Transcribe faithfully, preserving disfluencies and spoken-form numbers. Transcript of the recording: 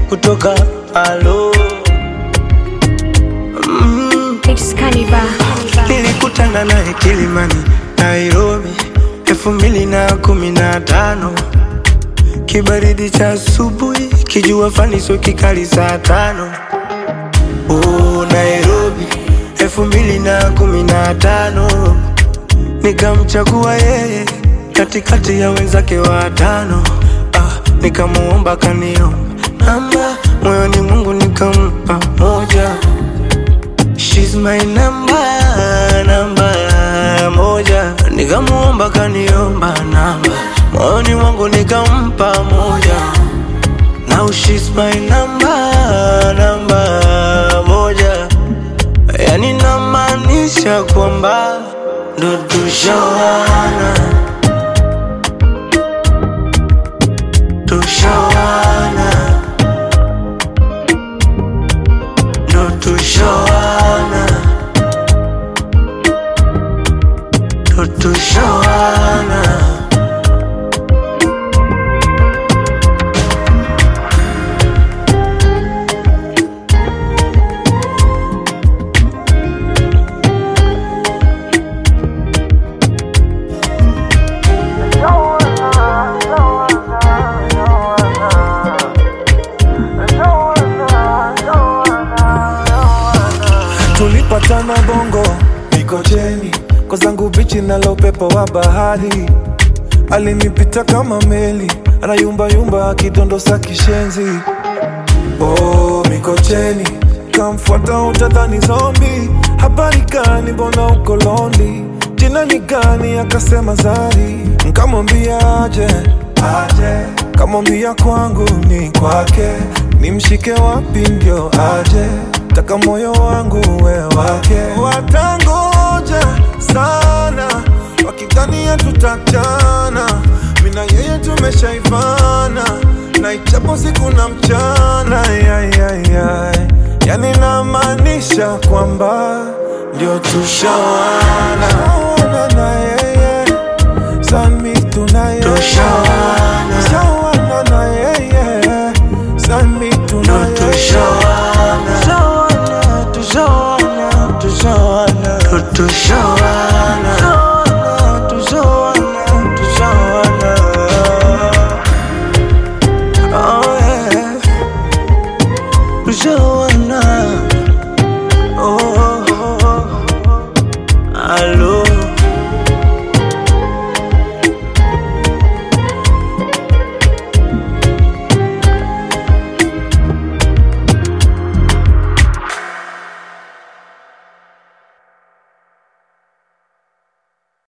kutoka alo. mm. Nilikutana naye Kilimani, Nairobi, elfu mbili na kumi na tano. Kibaridi cha asubuhi, kijua faniso kikali saa tano. Oh, Nairobi, elfu mbili na kumi na tano. Nikamchagua yeye katikati ya wenzake watano. Ah, nikamuomba kaniomba namba, moyoni Mungu nikampa moja. She's my number, namba moja. Nikamuomba kaniomba namba, moyoni Mungu nikampa moja. Now she's my number, namba moja. Yani namaanisha kwamba ndo tushawana, tushawana, ndo tushawana, ndo tushawana. Tulipatana Bongo, Mikocheni, kwa zangu bichi na upepo wa bahari. Alinipita kama meli, anayumba yumba akidondosa kishenzi. Oh, Mikocheni, kamfuata utadhani zombie. Habari gani mbona uko lonely? Jina ni gani? Akasema Zari. Nkamwambia aje, aje. Kamwambia kwangu ni kwake, nimshike wapi ndio aje? Taka moyo wangu we wake. Watangoja sana wakidhania tutachana, mina yeye tumeshaivana, na ichapo siku na mchana. Ay, ay, ay. Yani namaanisha kwamba ndio tushawana, na yeye sami tunaye tushawana.